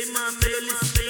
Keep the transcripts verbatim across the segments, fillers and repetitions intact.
my melody.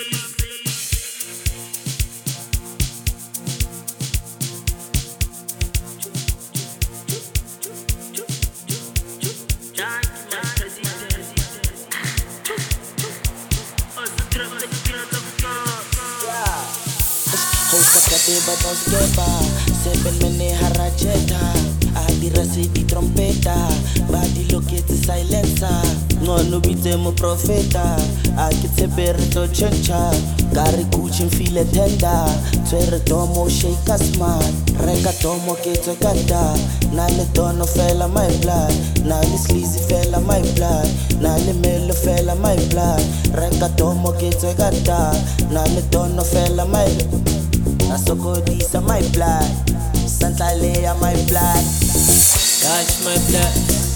Ba dos kepa, seven mene harajeta. Adira se di trompeta, badi lokete silencer. Ngono bite mo profeta, akitse berto chencha. Gari kuchin file tenda, twere domo shake a smart. Reka domo kete kata, nale dono fella my blood, nale sleazy fella my blood, nale melo fella my blood. Reka domo kete kata, nale dono fella my blood. Nasokodisa my blood, Santa Leia my blood. Touch my blood,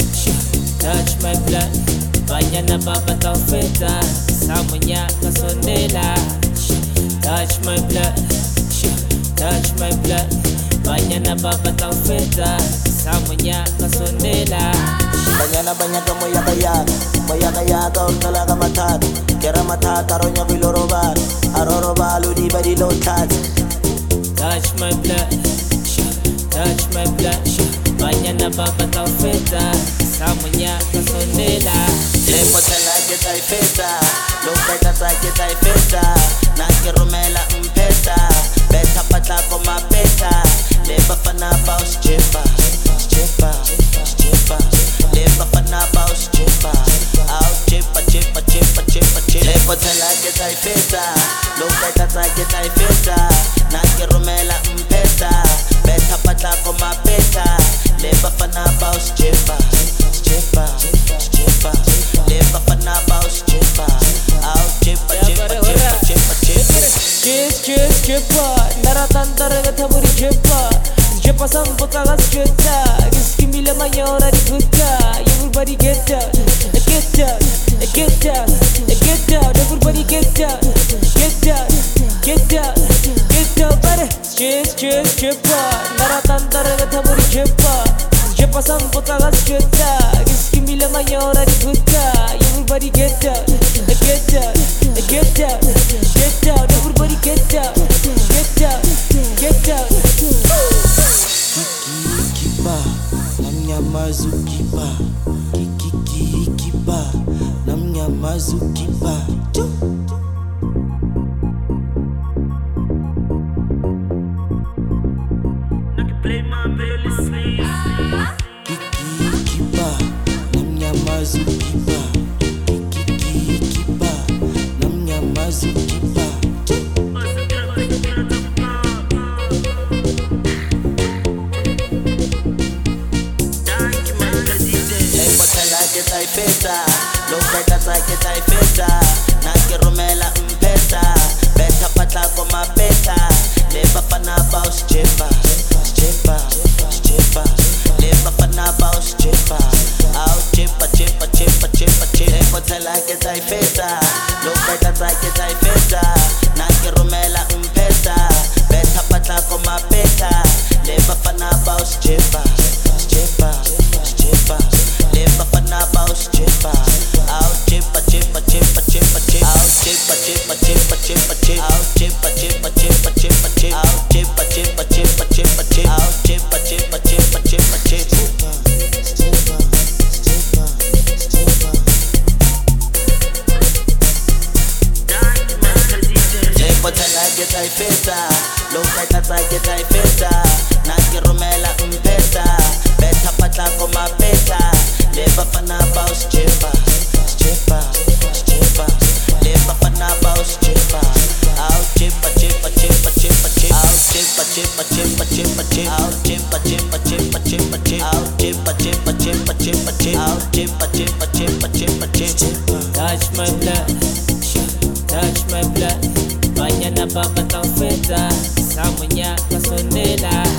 touch my blood. Banyana baba taufeta, samunya kasondela. Touch my blood, touch my blood. Banyana baba taufeta, samunya kasondela. Banyana banyaka moyaka yaka, moyaka yaka utalaga matata. Kera matata ronya bilorobar, aroroba ludi badi low tat. Touch my blood, touch my blood. Banyana baba taufeta, samunya kasondela. Lepo tela get I feta, loka tata get I feta. Nake romela mpesa, beta patla koma beta. Leba fana baus chepa, chepa, chepa. Leba fana baus chepa, out chepa, chepa, chepa, chepa, chepa. Lepo tela get I feta, loka tata get I feta. Nake romela mpesa, beta patla koma beta. Leba fana baus chepa, chepa, chepa. Leba fana baus chepa, out chepa, chepa, chepa, chepa, chepa. Cheers, cheers, chepa. Naratantara gathaburi chepa. Chepa sambuka gas cheta. Giskimila mayora di gutta. Everybody get down, get down, get down, get down. Everybody get down, get down, get down, get down. Bare. Cheers, cheers, chepa. Naratantara gathaburi chepa. Chepa sambuka gas cheta. Giskimila mayora di gutta. Everybody get down, get down, get down, get down. Everybody get down, get down, get down. Kiki kiba, namnyamazu kiba. Kiki kiki kiba, namnyamazu kiba. Play my melody. Kiki kiba, namnyamazu kiba. Kiki kiba, namnyamazu kiba. Lepo tela get I feta, loka tata get I feta. Nake romela mpesa, beta patla koma beta. Leba fana baus chepa, chepa, chepa. Leba fana baus chepa, out chepa, chepa, chepa, chepa, chepa. Lepo tela get I feta, loka tata get I feta. Nake romela mpesa, beta patla koma beta. Leba fana baus chepa, chepa, chepa. Leba fana baus chepa, out chepa, chepa, chepa, chepa, chepa. Out chepa, chepa, chepa, chepa, chepa. Out chepa, chepa, chepa, chepa, chepa. Out chepa, chepa, chepa, chepa, chepa. Out chepa, chepa, chepa, chepa, chepa. Lepo tela get I feta, loka tata get I feta. Nake romela mpesa, beta patla koma beta. Leba fana baus chepa, chepa, chepa. Leba fana baus chepa, out chepa, chepa, chepa, chepa, chepa. Out chepa, chepa, chepa, chepa, chepa. Out chepa, chepa, chepa, chepa, chepa. Out chepa, chepa, chepa, chepa, chepa. Out chepa, chepa, chepa, chepa, chepa. Touch my blood, touch my blood. Banyana baba taufeta, samunya kasondela.